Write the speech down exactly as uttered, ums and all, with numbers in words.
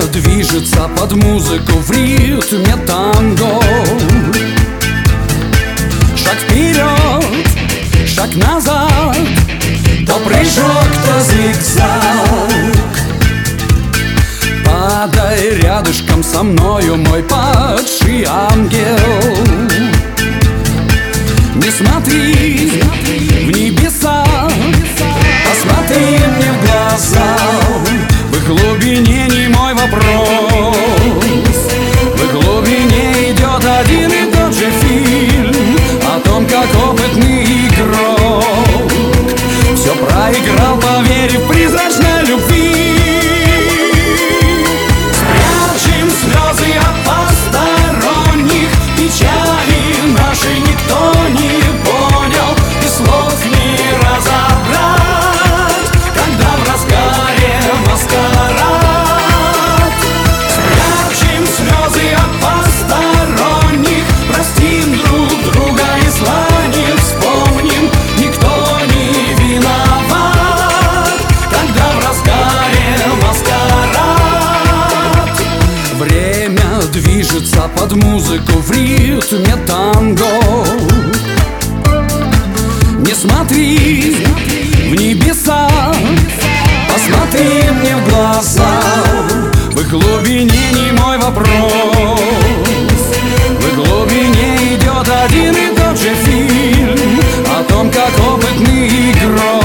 движется под музыку в ритме танго. Шаг вперед, шаг назад, то прыжок, то зигзаг. Падай рядышком со мною, мой падший ангел. Не смотри в небеса, посмотри мне в глаза. В их глубине не мой вопрос, в их глубине идет один и тот же фильм о том, как опытный игрок все проиграл, поверив призрачной любви. Спрячем слезы от посторонних, печали наши никто не понял, и слов не разобрать, когда в разгаре маскарад. Спрячем слезы от посторонних, простим друг друга и зла не вспомним, никто не виноват, когда в разгаре маскарад. Время движется под музыку в ритме танго. Не смотри в небеса, посмотри мне в глаза. В их глубине не мой вопрос, в их глубине идет один и тот же фильм о том, как опытный игрок